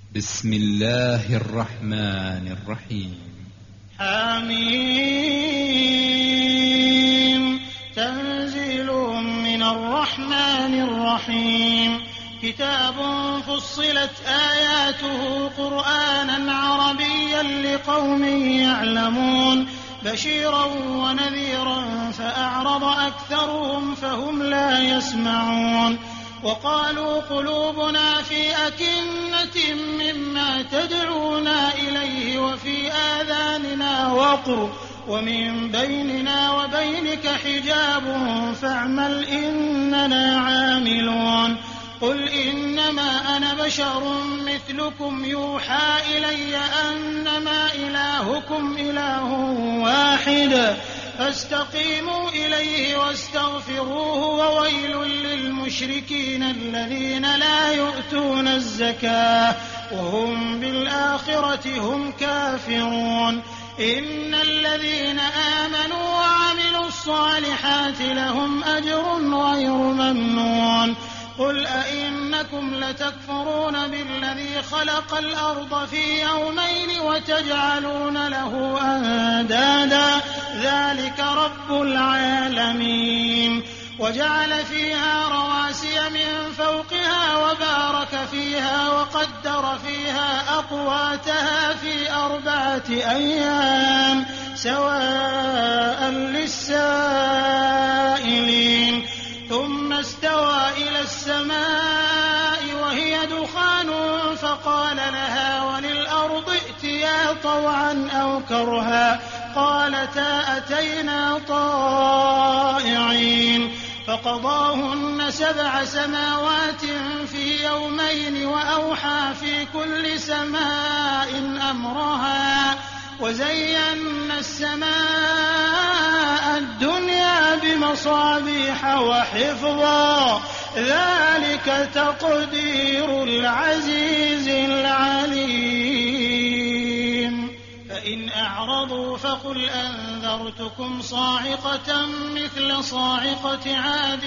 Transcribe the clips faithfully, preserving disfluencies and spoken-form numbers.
بسم الله الرحمن الرحيم. حميم. تنزيل من الرحمن الرحيم. كتاب فصلت آياته قرآنا عربيا لقوم يعلمون بشيرا ونذيرا فأعرض أكثرهم فهم لا يسمعون. وقالوا قلوبنا في أكنة مما تدعونا إليه وفي آذاننا وقر ومن بيننا وبينك حجاب فاعمل إننا عاملون. قل إنما أنا بشر مثلكم يوحى إلي أنما إلهكم إله واحد فاستقيموا إليه واستغفروه وويل للمشركين الذين لا يؤتون الزكاة وهم بالآخرة هم كافرون. إن الذين آمنوا وعملوا الصالحات لهم أجر غير ممنون. قل أئنكم لتكفرون بالذي خلق الأرض في يومين وتجعلون له أندادا ذلك رب العالمين. وجعل فيها رواسي من فوقها وبارك فيها وقدر فيها أقواتها في أربعة أيام سواء للسائلين. ثم استوى إلى السماء وهي دخان فقال لها وللأرض ائتيا طوعا أو كرها قالتا أتينا طائعين. فقضاهن سبع سماوات في يومين وأوحى في كل سماء أمرها وزينا السماء الدنيا بمصابيح وحفظا ذلك تقدير العزيز العليم. فإن أعرضوا فقل أنذرتكم صاعقة مثل صاعقة عاد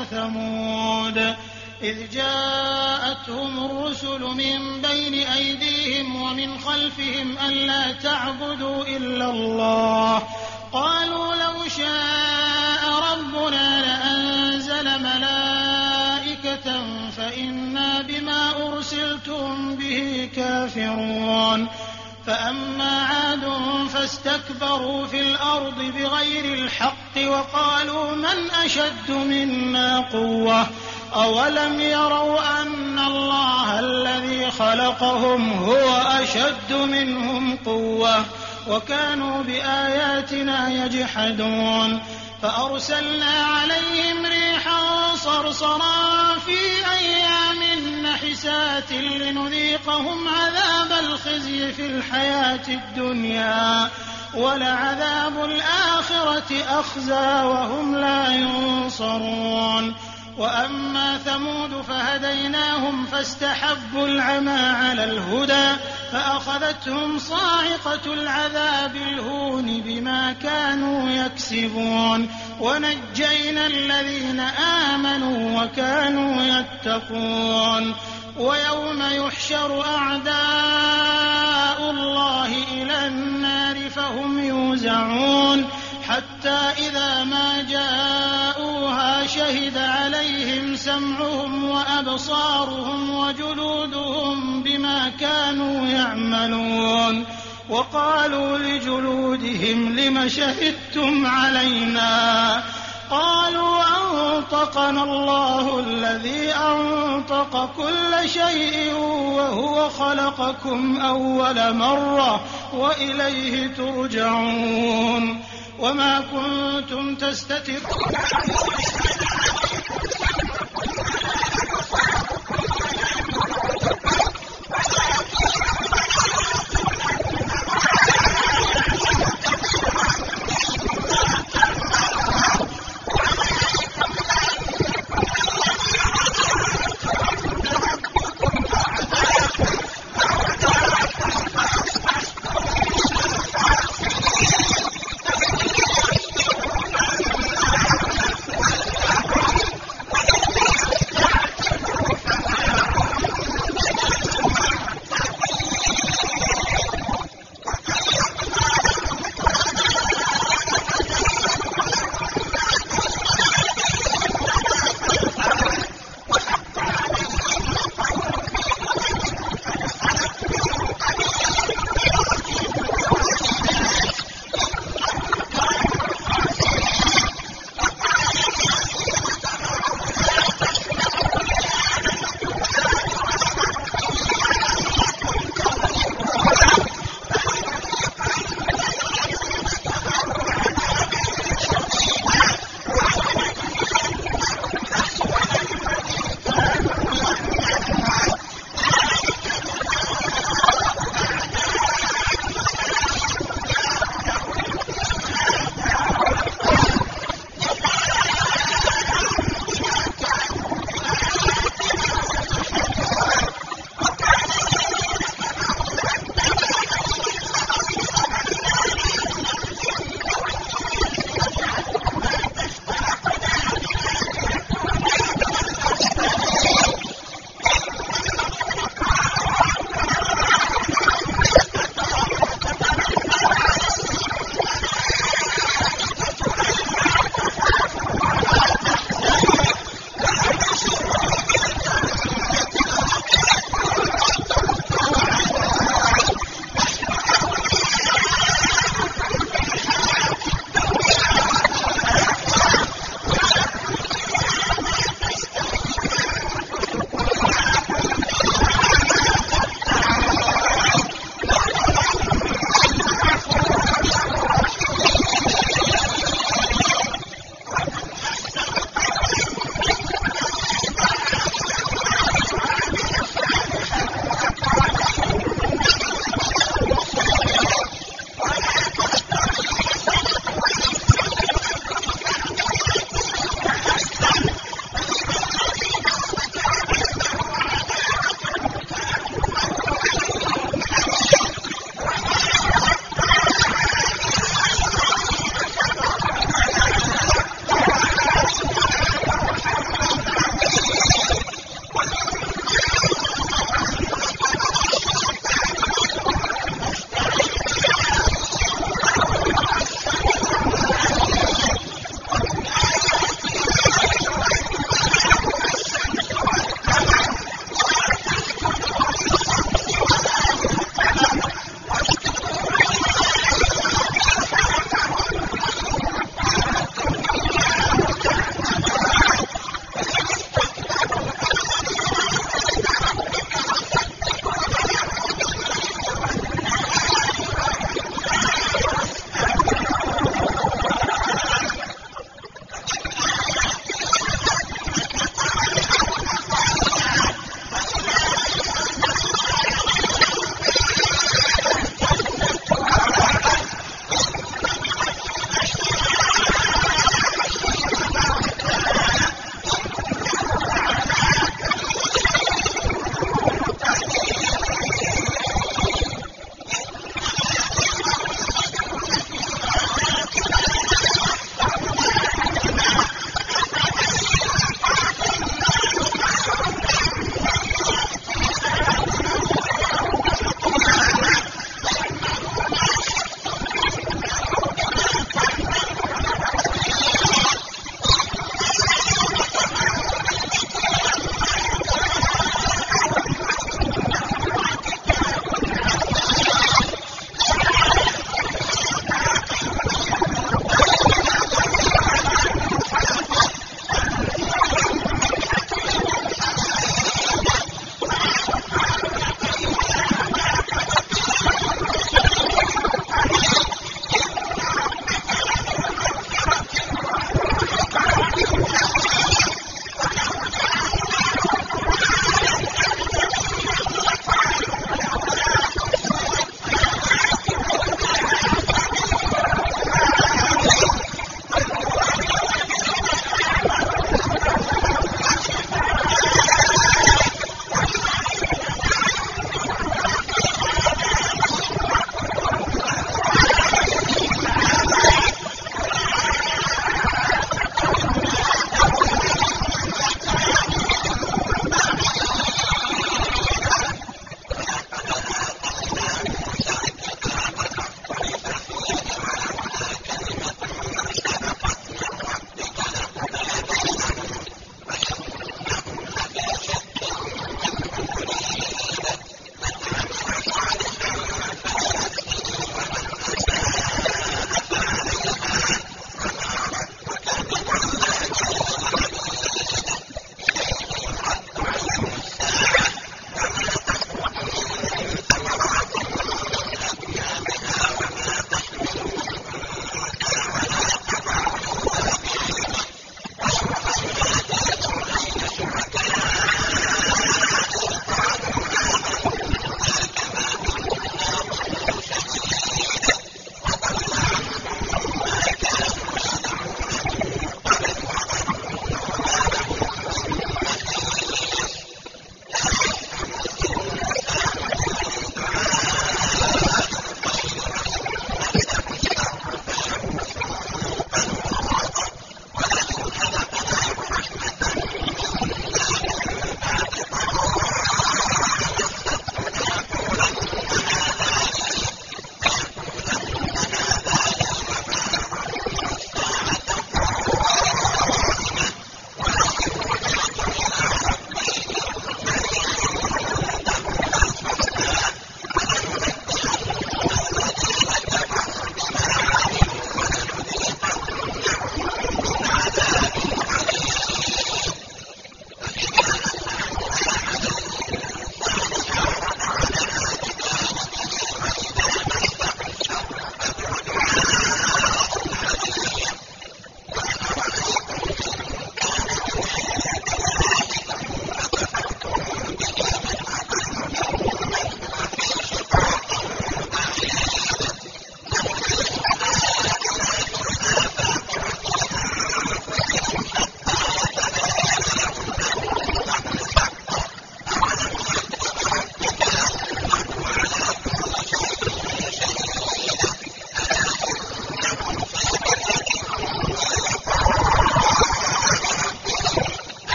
وثمود إذ جاءتهم الرسل من بين أيديهم ومن خلفهم ألا تعبدوا إلا الله قالوا لو شاء ربنا لأنزل ملائكة فإنا بما أرسلتم به كافرون. فأما عاد فاستكبروا في الأرض بغير الحق وقالوا من أشد منا قوة أولم يروا أن الله الذي خلقهم هو أشد منهم قوة وكانوا بآياتنا يجحدون. فأرسلنا عليهم ريحا صرصرا في أيام نحسات لنذيقهم عذاب الخزي في الحياة الدنيا ولعذاب الآخرة أخزى وهم لا ينصرون. وأما ثمود فهديناهم فاستحبوا العمى على الهدى فأخذتهم صاعقة العذاب الهون بما كانوا يكسبون. ونجينا الذين آمنوا وكانوا يتقون. ويوم يحشر أعداء الله إلى النار فهم يوزعون حتى إذا ما جاءوها شهد عليهم سمعهم وأبصارهم وجلودهم بما كانوا يعملون. وقالوا لجلودهم لم شهدتم علينا قالوا أنطقنا الله الذي أنطق كل شيء وهو خلقكم أول مرة وإليه ترجعون. وما كنتم تستترون